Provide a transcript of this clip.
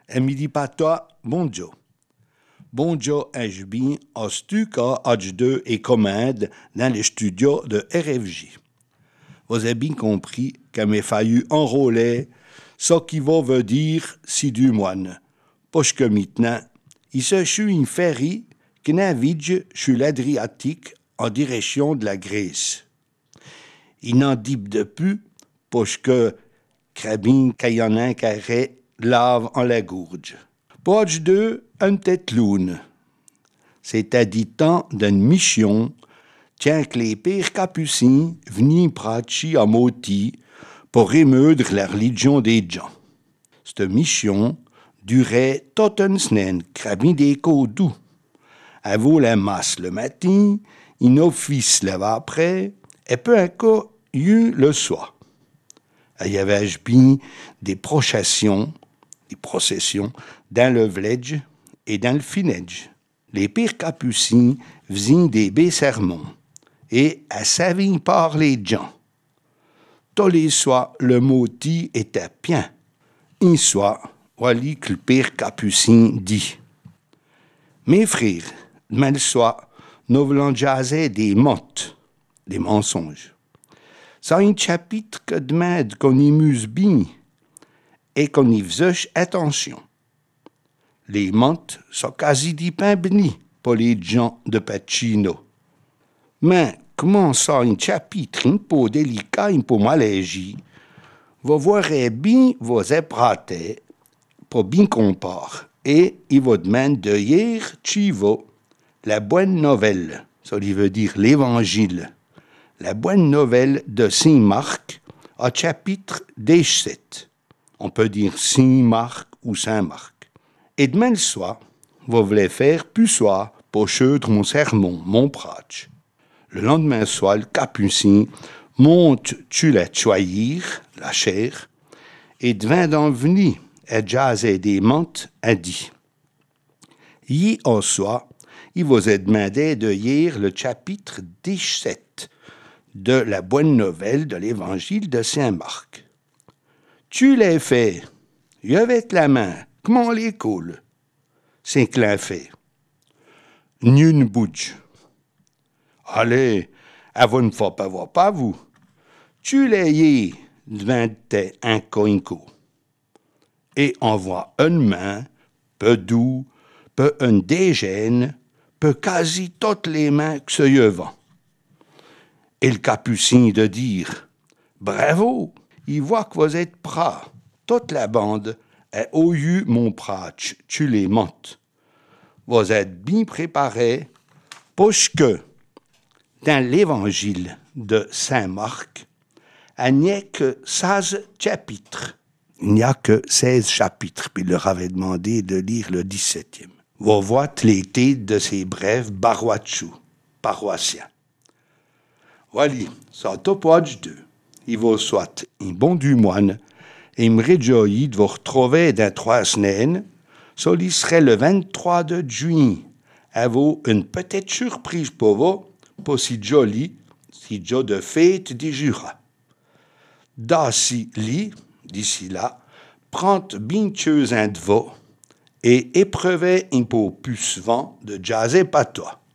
E mi dit patoa, bonjo. Bonjo és bien en stuca H2 et commande dans les studios de RFJ. Vous avez bien compris qu'il m'a fallu enrôler ce qui veut dire si du moine. Parce que maintenant, il se suis une ferry qui navigue sur l'Adriatique en direction de la Grèce. Il n'en dit depuis parce que crabine qu'il y en a un carré lave en la gourge. Page 2, un tête lune. C'est à dit temps d'une mission tient que les pères capucins venaient pratiquer à Moti pour émeudre la religion des gens. Cette mission durait toute une semaine, crabine des doux. Avant la masse le matin, un office l'après, et peu à peu, il y eut le soir. Il y avait bien des processions dans le village et dans le village. Les pères capucins faisaient des bais sermons et savaient parler de gens. Tous les soirs, le moti était bien. Un soir, voilà que le père capucin dit: mes frères, demain le soir, nous voulons jaser des mots, des mensonges. C'est un chapitre que demande qu'on y muse bien et qu'on y fasse attention. Les montes sont quasi des pains bénis pour les gens de Pacino. Mais comment ça, un chapitre un peu délicat, un peu mallégi, vous verrez bien vos éprater pour bien comprendre. Et il vous demande de lire Chivo, la bonne nouvelle, ça veut dire l'évangile. La bonne nouvelle de Saint Marc, au chapitre 17. On peut dire Saint Marc ou Saint Marc. Et demain le soir, vous voulez faire plus soir pour cheutre mon sermon, mon prêche. Le lendemain soir, le capucin monte tu la choisir, la chair, et devant d'en venir et jaser des montes, a dit: hier au soir, il vous a demandé de lire le chapitre 17 de la bonne nouvelle de l'évangile de Saint Marc. Tu l'as fait, je vais te la main, comment les coule? C'est que l'a fait. Nune bouge. Allez, vous ne faut pas voir pas vous. Tu l'as hier devant tes incoinco. Et on voit une main, peu doux, peu un dégène, peu quasi toutes les mains que ce vent. Et le capucin de dire: bravo, il voit que vous êtes prêts. Toute la bande est au lieu mon prêche, tu les montes. Vous êtes bien préparés, parce que dans l'évangile de Saint Marc, il n'y a que 16 chapitres. Il n'y a que 16 chapitres, puis il leur avait demandé de lire le 17e. Vous voyez les têtes de ces brefs barouachous, paroissiens. Voilà, c'est au page 2. Il vous souhaite un bon du moine et me réjouis de vous retrouver dans 3 semaines. Ça serait le 23 de juin. Avez-vous une petite surprise pour vous, pas si jolie, si jolie de fête du Jura. D'ici là, prends bien chose un de vous et éprouvez un peu plus souvent de jaser pas toi.